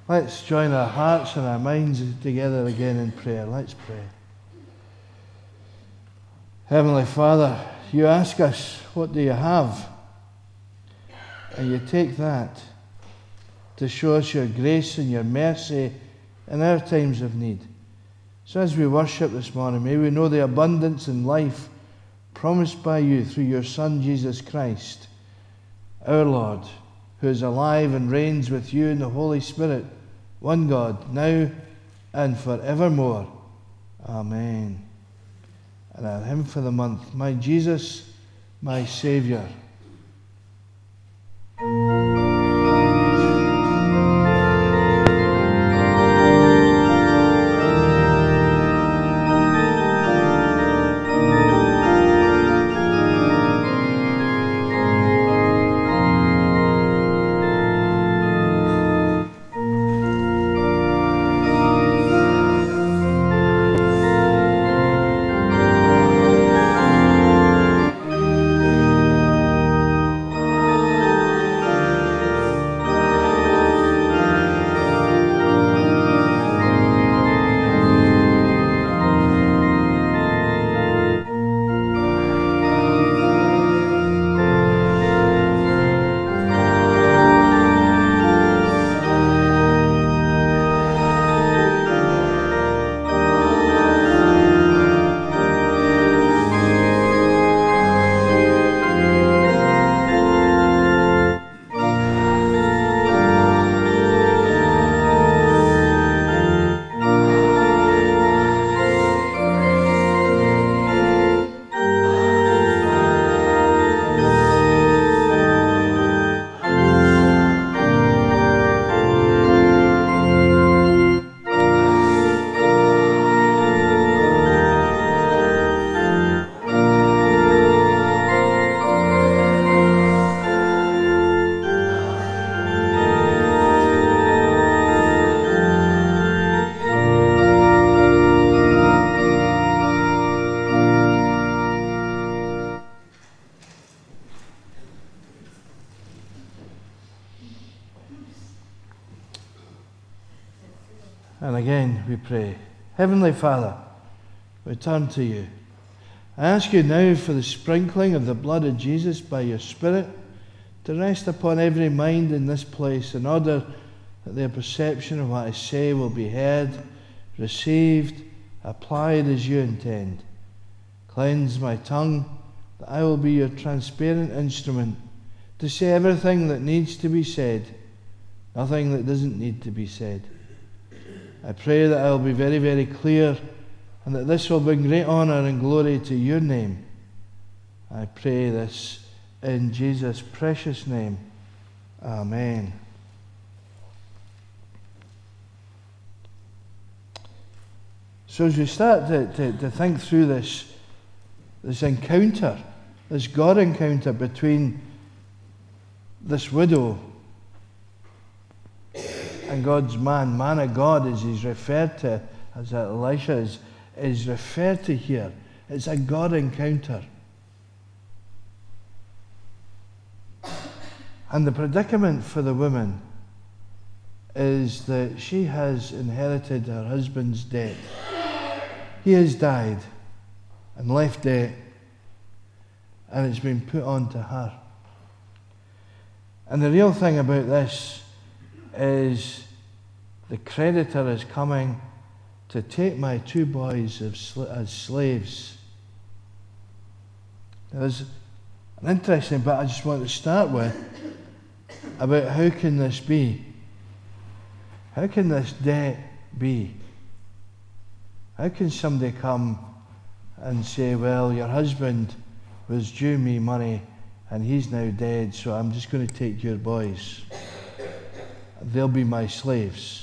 Let's join our hearts and our minds together again in prayer. Let's pray. Heavenly Father, you ask us, what do you have? And you take that to show us your grace and your mercy in our times of need. So as we worship this morning, may we know the abundance in life promised by you through your Son, Jesus Christ, our Lord, who is alive and reigns with you in the Holy Spirit, one God, now and forevermore. Amen. And our hymn for the month, My Jesus, my Saviour. And again we pray. Heavenly Father, we turn to you. I ask you now for the sprinkling of the blood of Jesus by your Spirit to rest upon every mind in this place in order that their perception of what I say will be heard, received, applied as you intend. Cleanse my tongue that I will be your transparent instrument to say everything that needs to be said, nothing that doesn't need to be said. I pray that I will be very, very clear and that this will bring great honour and glory to your name. I pray this in Jesus' precious name. Amen. So as we start to think through this encounter, this God encounter between this widow and God's man of God, as he's referred to, as Elisha is referred to here. It's a God encounter. And the predicament for the woman is that she has inherited her husband's debt. He has died and left debt, and it's been put on to her. And the real thing about this is the creditor is coming to take my two boys as slaves. Now, there's an interesting bit I just want to start with about how can this be? How can this debt be? How can somebody come and say, well, your husband was due me money and he's now dead, so I'm just going to take your boys. They'll be my slaves.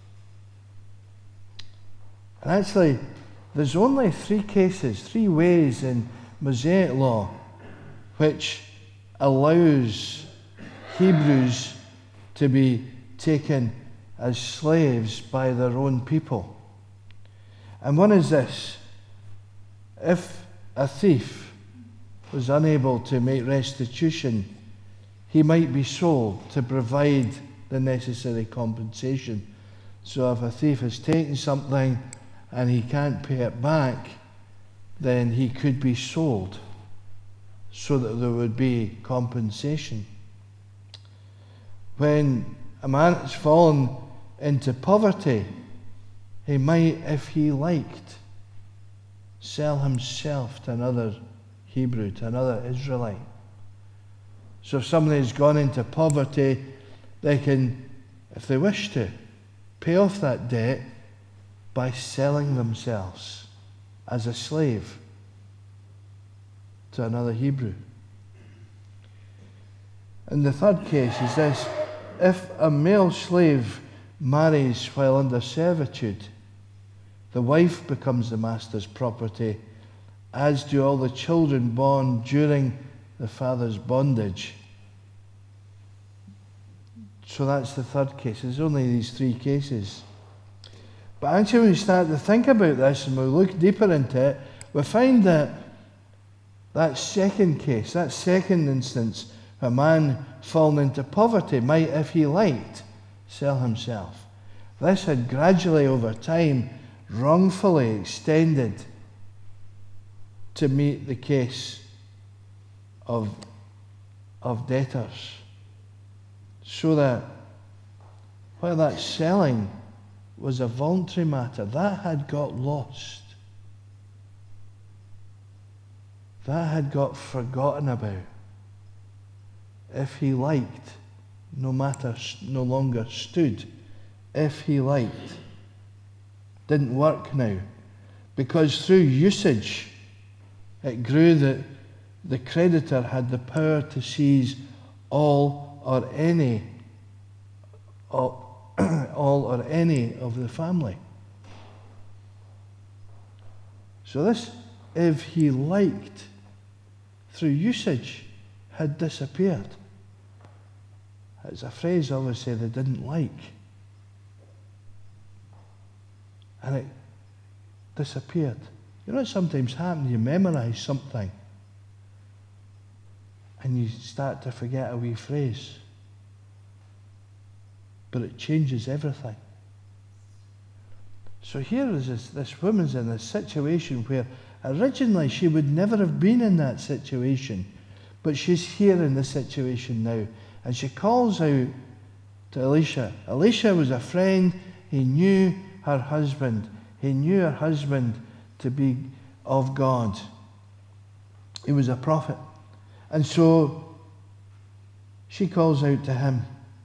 And actually, there's only three ways in Mosaic law which allows Hebrews to be taken as slaves by their own people. And one is this: if a thief was unable to make restitution, he might be sold to provide the necessary compensation So if a thief has taken something and he can't pay it back, then he could be sold so that there would be compensation. When a man has fallen into poverty, he might, if he liked, sell himself to another Hebrew, to another Israelite. So if somebody has gone into poverty, they can, if they wish to, pay off that debt by selling themselves as a slave to another Hebrew. And the third case is this: if a male slave marries while under servitude, the wife becomes the master's property, as do all the children born during the father's bondage. So that's the third case. There's only these three cases. But actually, when we start to think about this and we look deeper into it, we find that that second case, that second instance, a man fallen into poverty might, if he liked, sell himself. This had gradually, over time, wrongfully extended to meet the case of debtors. So that while that selling was a voluntary matter, that had got lost. That had got forgotten about. If he liked, no longer stood. If he liked, didn't work now. Because through usage, it grew that the creditor had the power to seize all or any of the family. So this, if he liked, through usage, had disappeared. It's a phrase obviously they didn't like. And it disappeared. You know what sometimes happens? You memorize something and you start to forget a wee phrase. But it changes everything. So here is this woman's in this situation where originally she would never have been in that situation, but she's here in this situation now. And she calls out to Elisha. Elisha was a friend. He knew her husband. He knew her husband to be of God. He was a prophet. And so she calls out to him.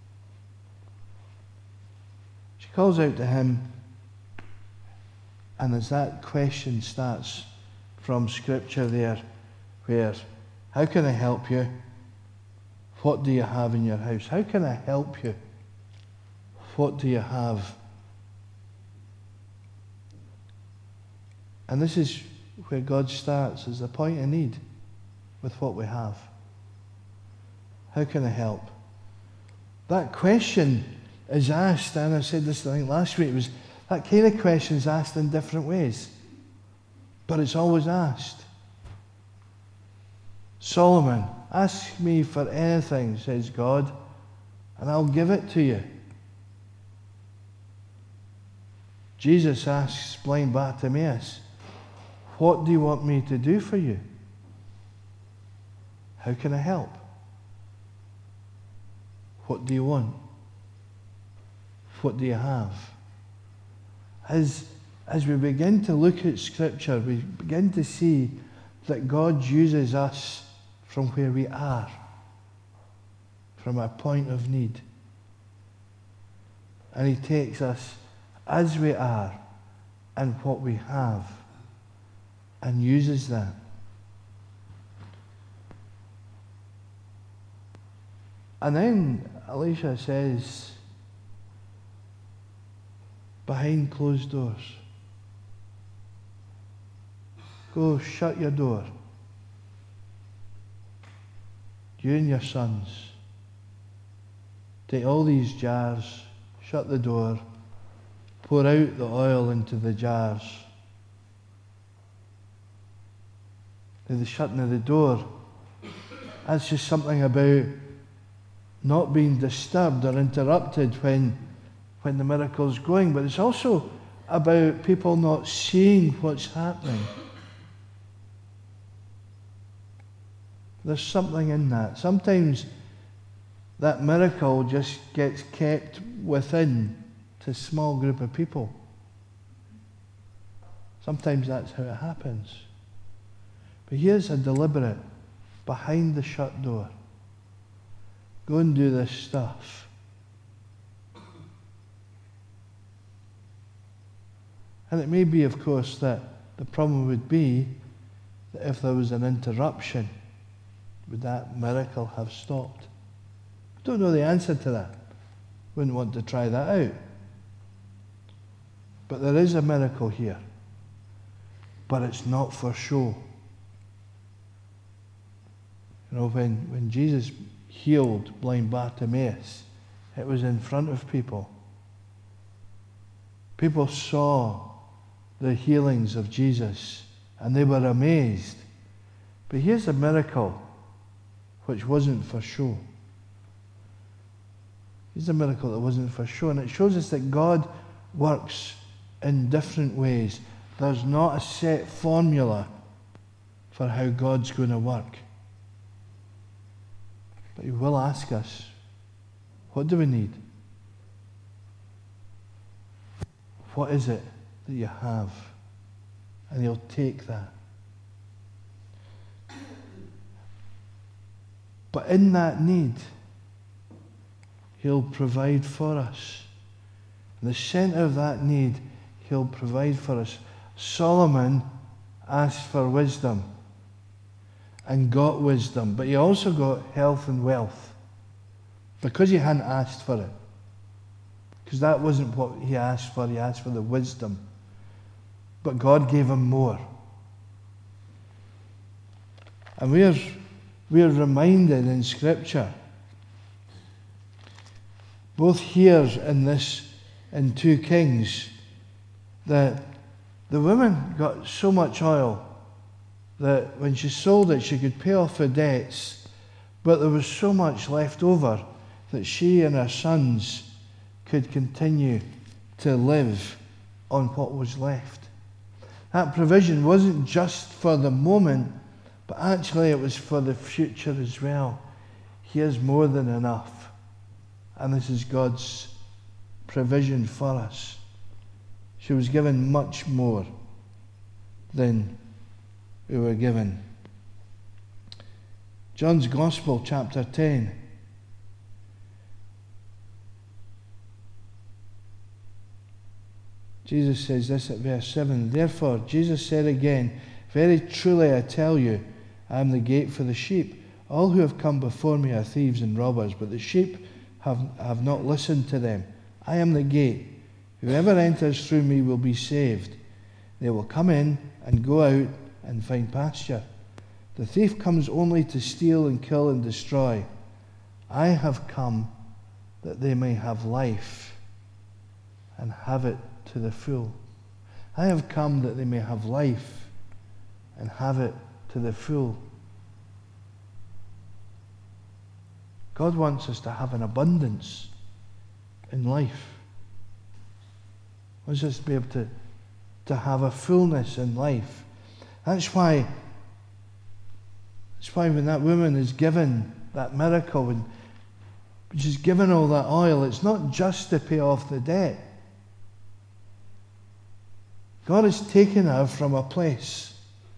She calls out to him, and as that question starts from Scripture there, where, how can I help you? What do you have in your house? How can I help you? What do you have? And this is where God starts, is the point of need with what we have. How can I help? That question is asked, and I said this I think last week, was that kind of question is asked in different ways. But it's always asked. Solomon, ask me for anything, says God, and I'll give it to you. Jesus asks blind Bartimaeus, what do you want me to do for you? How can I help? What do you want? What do you have? As we begin to look at Scripture, we begin to see that God uses us from where we are, from our point of need. And He takes us as we are and what we have and uses that. And then Elisha says, behind closed doors, go shut your door. You and your sons. Take all these jars, shut the door, pour out the oil into the jars. The shutting of the door, that's just something about not being disturbed or interrupted when when the miracle's going, but it's also about people not seeing what's happening. There's something in that. Sometimes that miracle just gets kept within to a small group of people. Sometimes that's how it happens. But here's a deliberate, behind the shut door. Go and do this stuff. And it may be, of course, that the problem would be that if there was an interruption, would that miracle have stopped? I don't know the answer to that. Wouldn't want to try that out. But there is a miracle here. But it's not for show. You know, when Jesus healed blind Bartimaeus, it was in front of people. People saw the healings of Jesus and they were amazed. But here's a miracle which wasn't for show. Here's a miracle that wasn't for show. And it shows us that God works in different ways. There's not a set formula for how God's going to work. But He will ask us, what do we need? What is it that you have? And He'll take that. But in that need, He'll provide for us. In the center of that need, He'll provide for us. Solomon asked for wisdom and got wisdom, but he also got health and wealth because he hadn't asked for it. Because that wasn't what he asked for. He asked for the wisdom. But God gave him more. And we're reminded in Scripture, both here in 2 Kings, that the woman got so much oil that when she sold it, she could pay off her debts, but there was so much left over that she and her sons could continue to live on what was left. That provision wasn't just for the moment, but actually it was for the future as well. He has more than enough. And this is God's provision for us. She was given much more than we were given. John's Gospel, chapter 10. Jesus says this at verse 7. Therefore, Jesus said again, very truly I tell you, I am the gate for the sheep. All who have come before me are thieves and robbers, but the sheep have not listened to them. I am the gate. Whoever enters through me will be saved. They will come in and go out and find pasture. The thief comes only to steal and kill and destroy. I have come that they may have life and have it to the full. I have come that they may have life and have it to the full. God wants us to have an abundance in life. He wants us to be able to have a fullness in life. That's why when that woman is given that miracle, when she's given all that oil, it's not just to pay off the debt. God has taken her from a place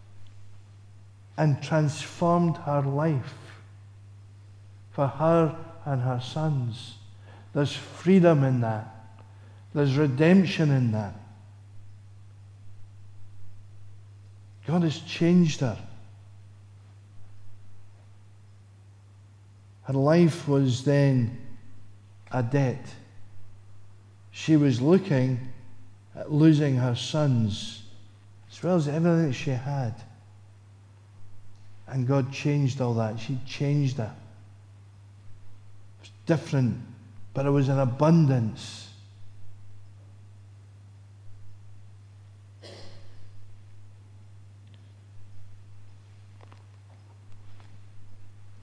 and transformed her life for her and her sons. There's freedom in that. There's redemption in that. God has changed her. Her life was then a debt. She was looking at losing her sons as well as everything that she had. And God changed all that. She changed it. It was different, but it was an abundance.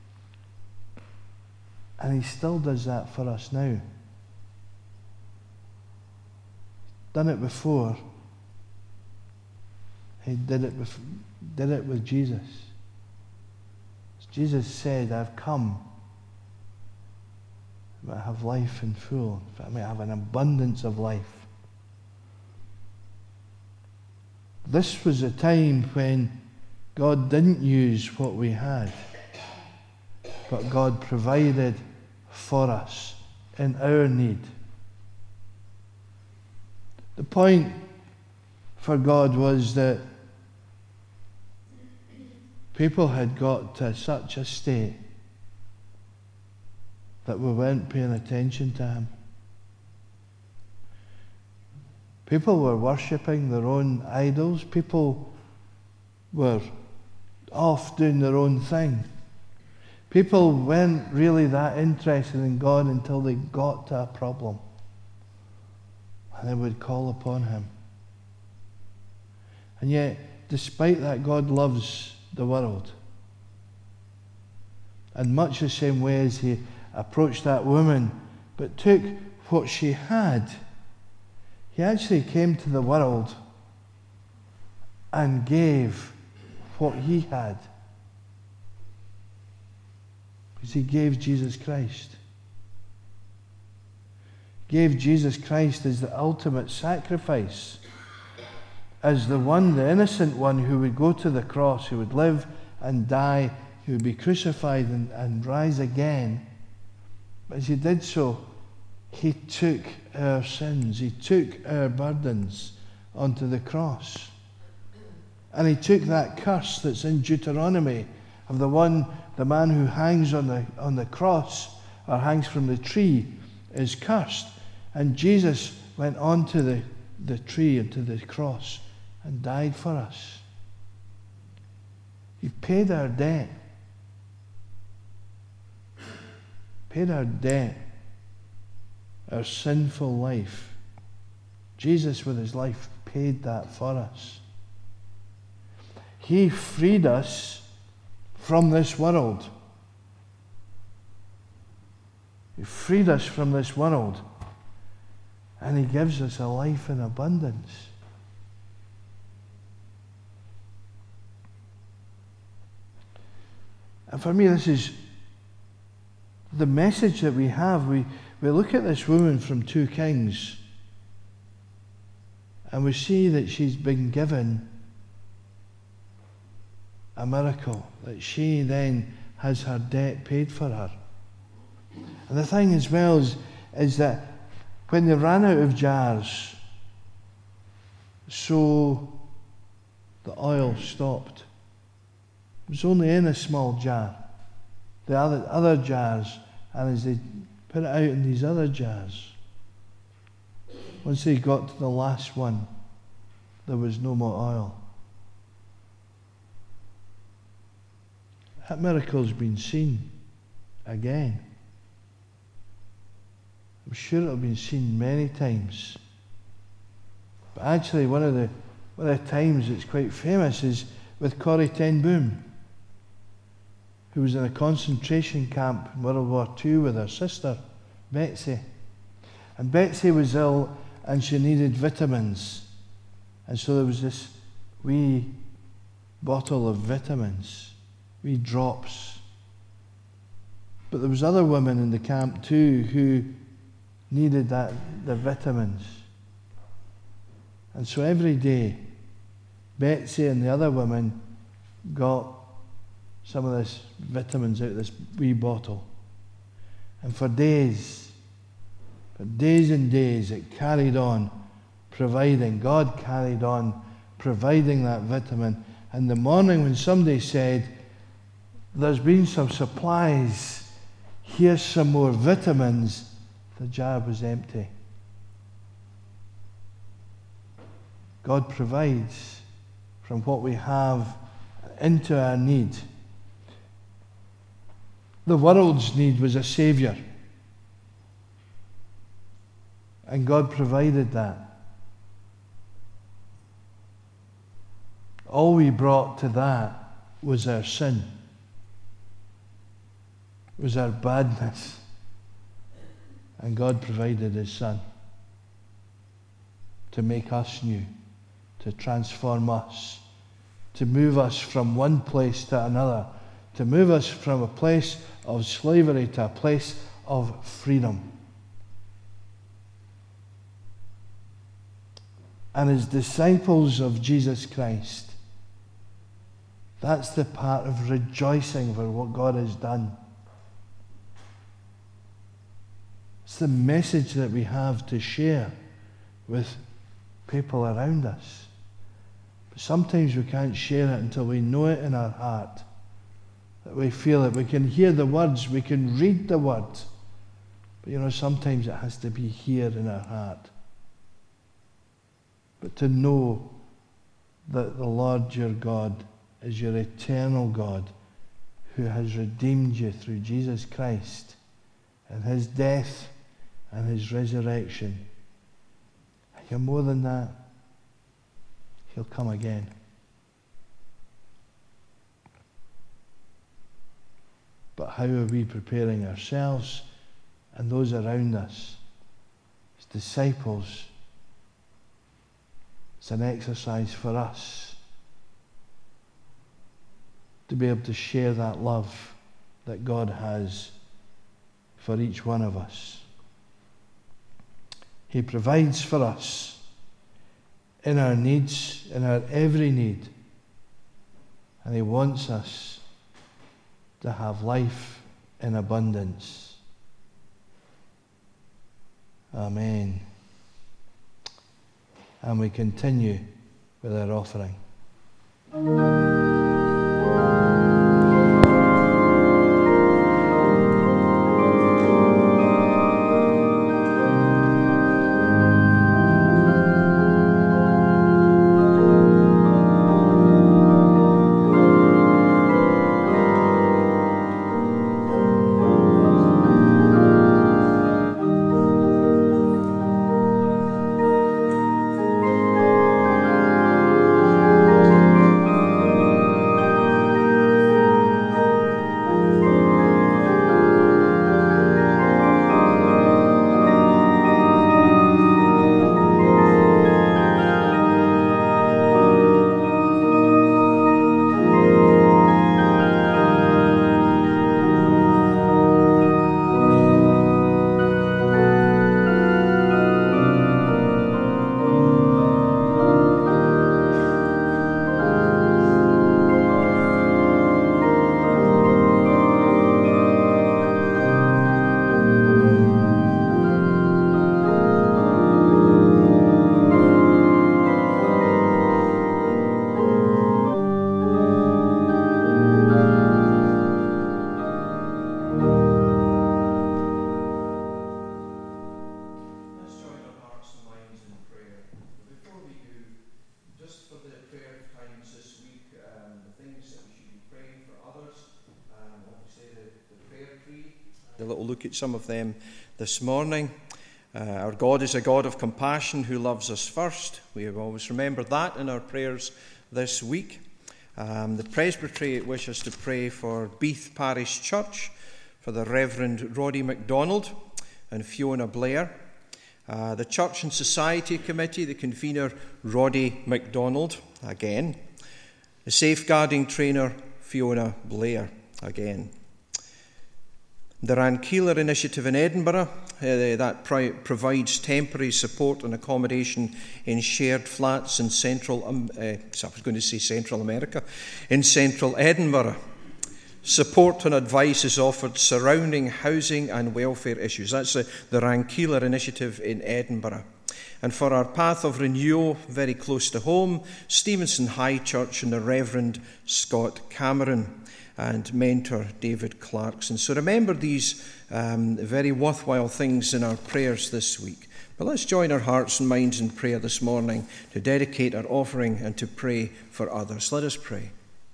And He still does that for us now. done it before. He did it with Jesus. Jesus said, I've come that I have life in full, that I may have an abundance of life. This was a time when God didn't use what we had, but God provided for us in our need. The point for God was that people had got to such a state that we weren't paying attention to Him. People were worshipping their own idols. People were off doing their own thing. People weren't really that interested in God until they got to a problem. And they would call upon Him. And yet, despite that, God loves the world. In much the same way as He approached that woman, but took what she had. He actually came to the world and gave what He had. Because He gave Jesus Christ. Gave Jesus Christ as the ultimate sacrifice, as the one, the innocent one who would go to the cross, who would live and die, who would be crucified and rise again. But as He did so, He took our sins, He took our burdens onto the cross. And He took that curse that's in Deuteronomy of the man who hangs on the cross or hangs from the tree is cursed. And Jesus went onto the tree and to the cross and died for us. He paid our debt. Paid our debt, our sinful life. Jesus with His life paid that for us. He freed us from this world. He freed us from this world, and He gives us a life in abundance. And for me, this is the message that we have. We look at this woman from 2 Kings, and we see that she's been given a miracle, that she then has her debt paid for her. And the thing as well is that when they ran out of jars, so the oil stopped. It was only in a small jar. The other jars, and as they put it out in these other jars, once they got to the last one, there was no more oil. That miracle's been seen again. I'm sure it'll been seen many times. But actually, one of the times it's quite famous is with Corrie ten Boom, who was in a concentration camp in World War II with her sister, Betsy. And Betsy was ill and she needed vitamins. And so there was this wee bottle of vitamins, wee drops. But there was other women in the camp too who needed the vitamins. And so every day, Betsy and the other women got some of this vitamins out of this wee bottle. And for days and days, it carried on providing. God carried on providing that vitamin. And the morning when somebody said, there's been some supplies, here's some more vitamins, the jar was empty. God provides from what we have into our need. The world's need was a Saviour. And God provided that. All we brought to that was our sin, was our badness. And God provided His Son. to make us new, to transform us, to move us from one place to another, to move us from a place of slavery to a place of freedom. And as disciples of Jesus Christ, that's the part of rejoicing for what God has done. It's the message that we have to share with people around us. But sometimes we can't share it until we know it in our heart, that we feel it. We can hear the words, we can read the words, but sometimes it has to be here in our heart. But to know that the Lord your God is your eternal God, who has redeemed you through Jesus Christ and his death and his resurrection. And you're more than that. He'll come again. But how are we preparing ourselves and those around us as disciples? It's an exercise for us to be able to share that love that God has for each one of us. He provides for us in our needs, in our every need. And he wants us to have life in abundance. Amen. And we continue with our offering. A little look at some of them this morning. Our God is a God of compassion who loves us first. We have always remembered that in our prayers this week. The Presbytery wishes to pray for Beath Parish Church, for the Reverend Roddy MacDonald and Fiona Blair. The Church and Society Committee, the convener Roddy MacDonald, again. The Safeguarding Trainer Fiona Blair, again. The Rankeeler Initiative in Edinburgh, that provides temporary support and accommodation in shared flats in Central America, in Central Edinburgh. Support and advice is offered surrounding housing and welfare issues. That's the Rankeeler Initiative in Edinburgh. And for our Path of Renewal, very close to home, Stevenson High Church and the Reverend Scott Cameron and mentor David Clarkson. So remember these very worthwhile things in our prayers this week. But let's join our hearts and minds in prayer this morning to dedicate our offering and to pray for others. Let us pray.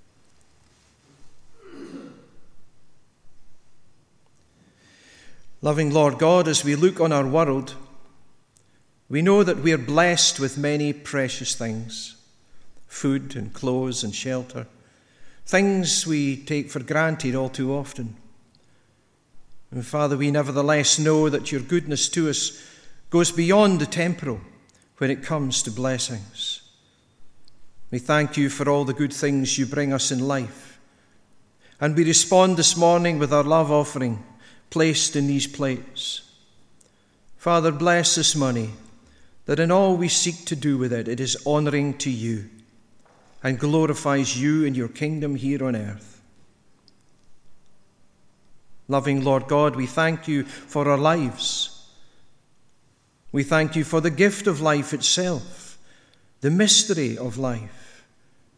Loving Lord God, as we look on our world, we know that we are blessed with many precious things, food and clothes and shelter, things we take for granted all too often. And Father, we nevertheless know that your goodness to us goes beyond the temporal, when it comes to blessings. We thank you for all the good things you bring us in life. And we respond this morning with our love offering placed in these plates. Father, bless this money, that in all we seek to do with it, it is honouring to you and glorifies you and your kingdom here on earth. Loving Lord God, we thank you for our lives. We thank you for the gift of life itself, the mystery of life.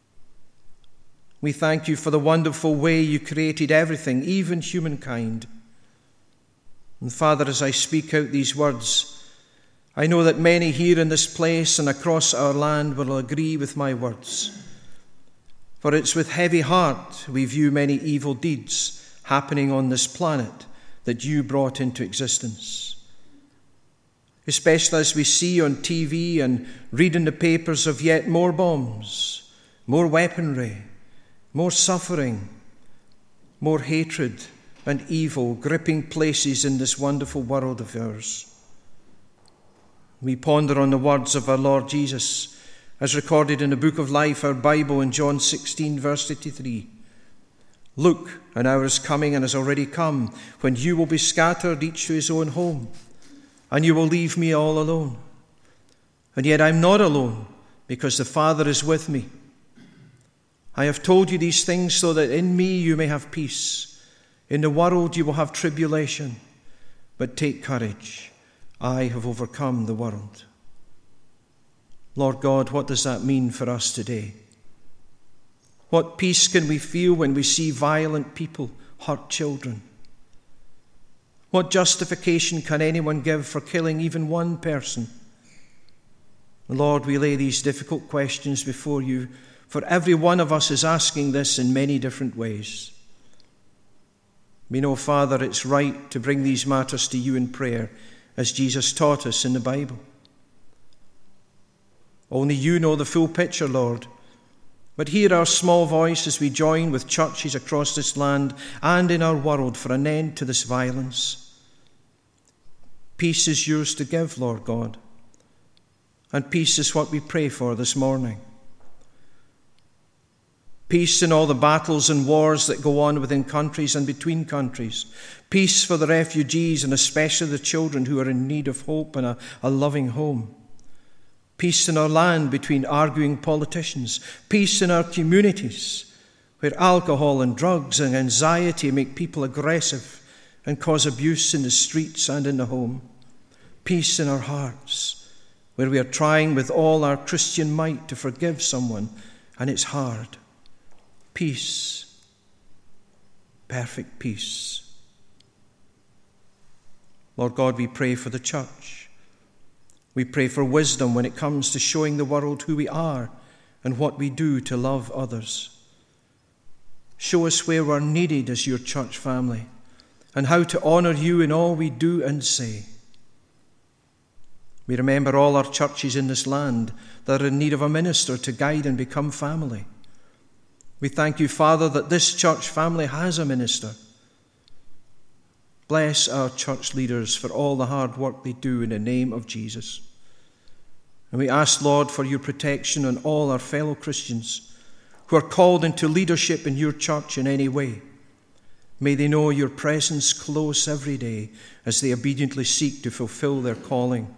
We thank you for the wonderful way you created everything, even humankind. And Father, as I speak out these words, I know that many here in this place and across our land will agree with my words. For it's with heavy heart we view many evil deeds happening on this planet that you brought into existence. Especially as we see on TV and read in the papers of yet more bombs, more weaponry, more suffering, more hatred and evil gripping places in this wonderful world of ours. We ponder on the words of our Lord Jesus, as recorded in the book of life, our Bible, in John 16, verse 83. Look, an hour is coming and has already come, when you will be scattered, each to his own home, and you will leave me all alone. And yet I'm not alone, because the Father is with me. I have told you these things so that in me you may have peace. In the world you will have tribulation, but take courage. I have overcome the world. Lord God, what does that mean for us today? What peace can we feel when we see violent people hurt children? What justification can anyone give for killing even one person? Lord, we lay these difficult questions before you, for every one of us is asking this in many different ways. We know, Father, it's right to bring these matters to you in prayer, as Jesus taught us in the Bible. Only you know the full picture, Lord. But hear our small voice as we join with churches across this land and in our world for an end to this violence. Peace is yours to give, Lord God. And peace is what we pray for this morning. Peace in all the battles and wars that go on within countries and between countries. Peace for the refugees and especially the children who are in need of hope and a loving home. Peace in our land between arguing politicians. Peace in our communities where alcohol and drugs and anxiety make people aggressive and cause abuse in the streets and in the home. Peace in our hearts where we are trying with all our Christian might to forgive someone and it's hard. Peace, perfect peace. Lord God, we pray for the church. We pray for wisdom when it comes to showing the world who we are and what we do to love others. Show us where we're needed as your church family and how to honour you in all we do and say. We remember all our churches in this land that are in need of a minister to guide and become family. We thank you, Father, that this church family has a minister. Bless our church leaders for all the hard work they do in the name of Jesus. And we ask, Lord, for your protection on all our fellow Christians who are called into leadership in your church in any way. May they know your presence close every day as they obediently seek to fulfill their calling.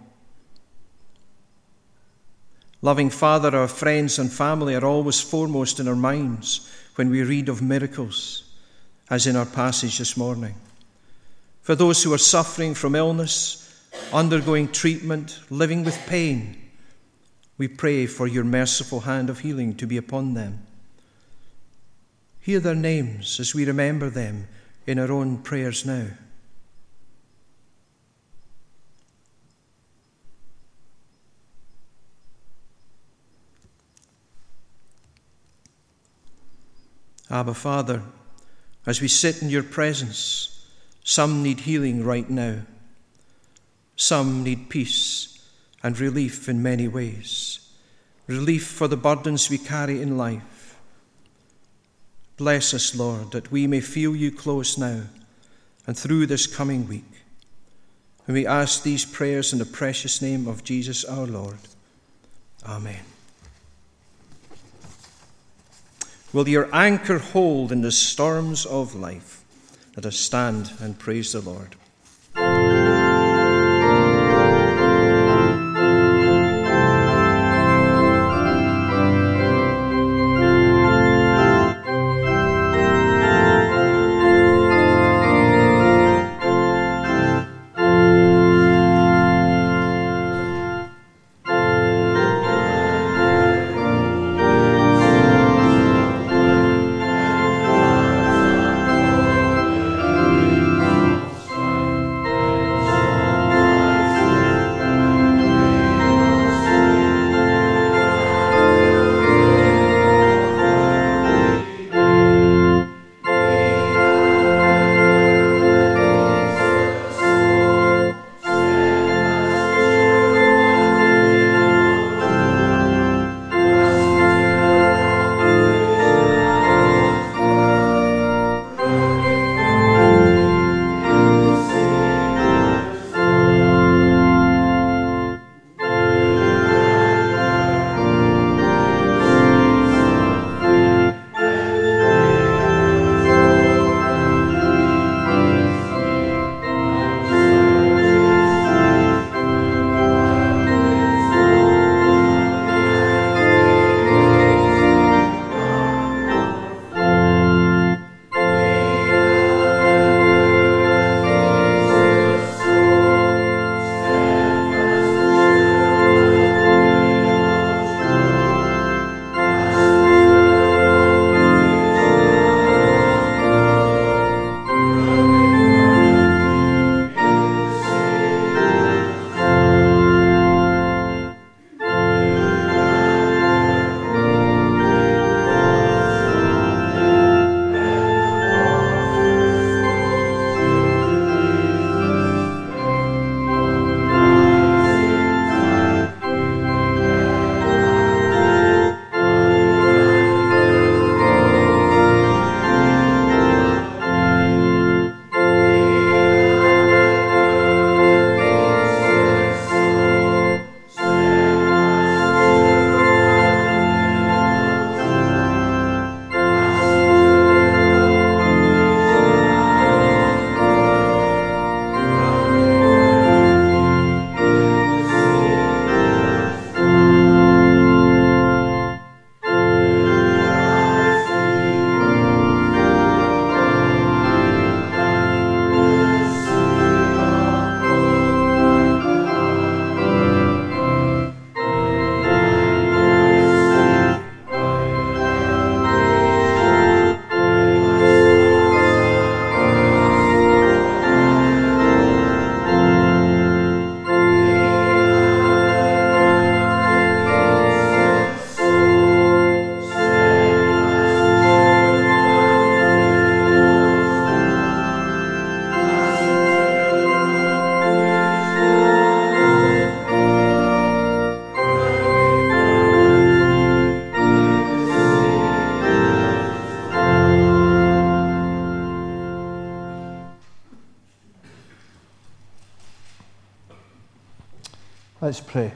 Loving Father, our friends and family are always foremost in our minds when we read of miracles, as in our passage this morning. For those who are suffering from illness, undergoing treatment, living with pain, we pray for your merciful hand of healing to be upon them. Hear their names as we remember them in our own prayers now. Abba, Father, as we sit in your presence, some need healing right now. Some need peace and relief in many ways. Relief for the burdens we carry in life. Bless us, Lord, that we may feel you close now and through this coming week. And we ask these prayers in the precious name of Jesus our Lord. Amen. Will your anchor hold in the storms of life? Let us stand and praise the Lord. Let's pray.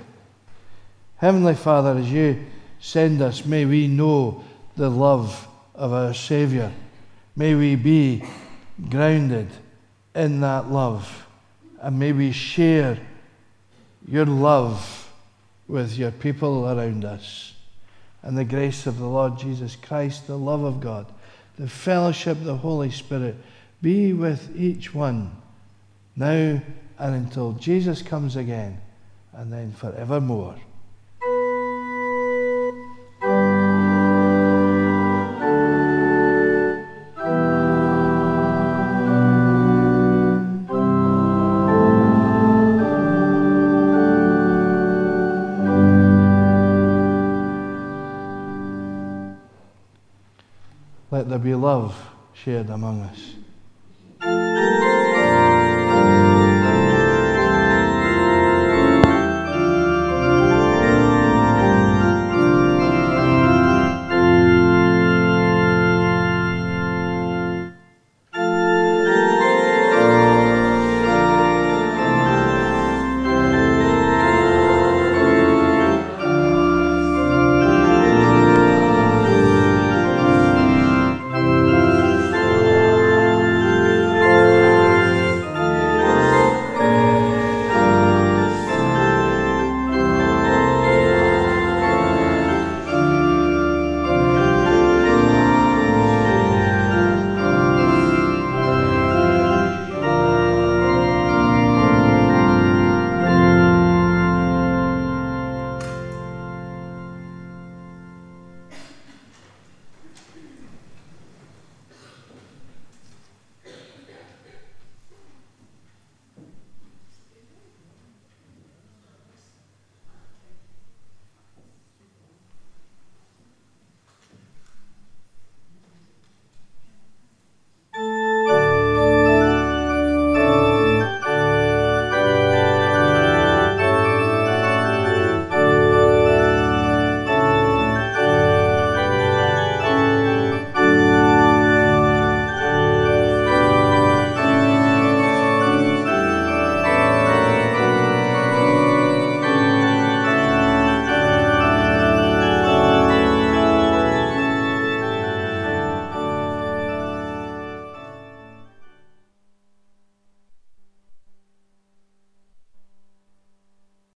Heavenly Father, as you send us, may we know the love of our Saviour. May we be grounded in that love, and may we share your love with your people around us. And the grace of the Lord Jesus Christ, the love of God, the fellowship of the Holy Spirit be with each one now and until Jesus comes again, and then forevermore. Let there be love shared among us.